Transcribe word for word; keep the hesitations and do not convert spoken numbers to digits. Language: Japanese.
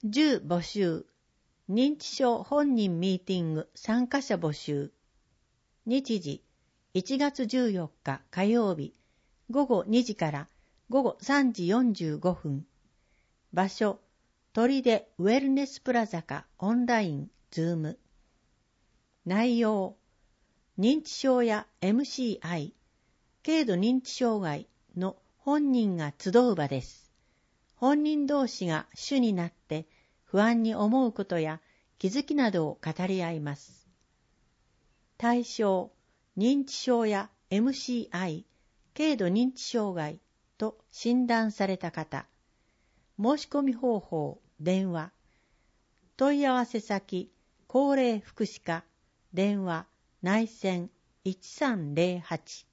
じゅう募集。認知症本人ミーティング参加者募集。日時、いちがつじゅうよっか火曜日、ごごにじからごごさんじよんじゅうごふん。場所、砦ウェルネスプラザかオンライン、ズーム。内容、認知症や エムシーアイ、軽度認知障害の本人が集う場です。本人同士が主になって不安に思うことや気づきなどを語り合います。対象、認知症や エムシーアイ、軽度認知障害と診断された方。申し込み方法、電話。問い合わせ先、高齢福祉課、電話、内線いちさんゼロはち。